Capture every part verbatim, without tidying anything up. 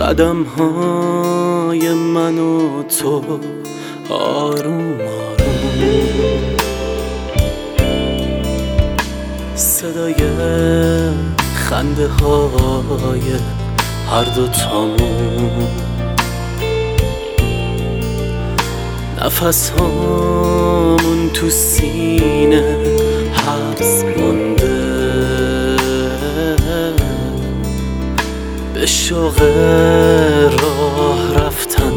قدم های من و تو آروم آروم، صدای خنده های هر دو تامون، نفس هامون تو سینه حبس مونده، به شوق راه رفتن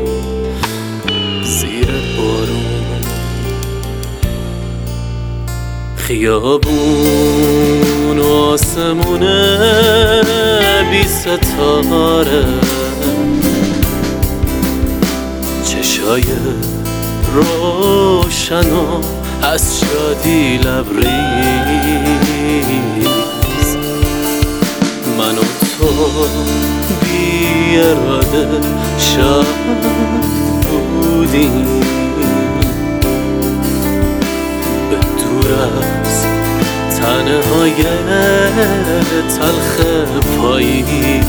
زیر بارون، خیابون و آسمون بی ستاره، چشای روشن و از شادی لبریز، من و تو بی اراده شاد بودیم، به دور از تنه های تلخ پاییز.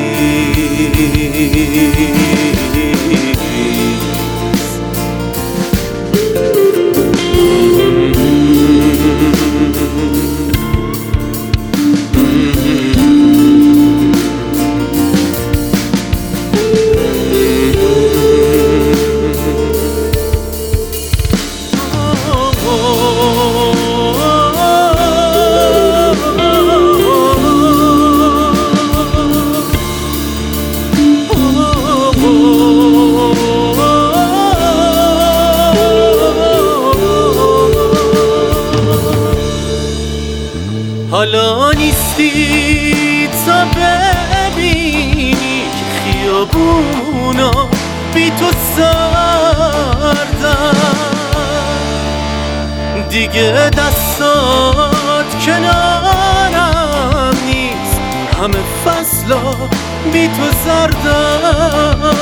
حالا نیستی تا ببینی که خیابونا بی تو سردن، دیگه دستات کنارم نیست، همه فصلا بی تو زردن.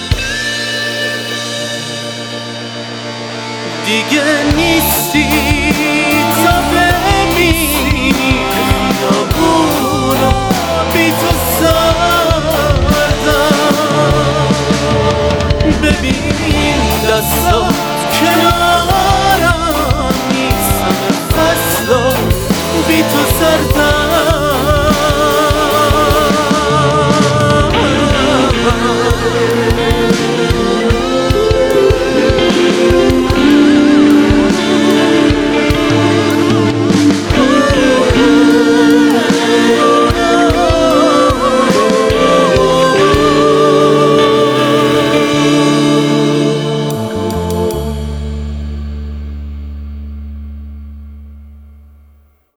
دیگه نیستی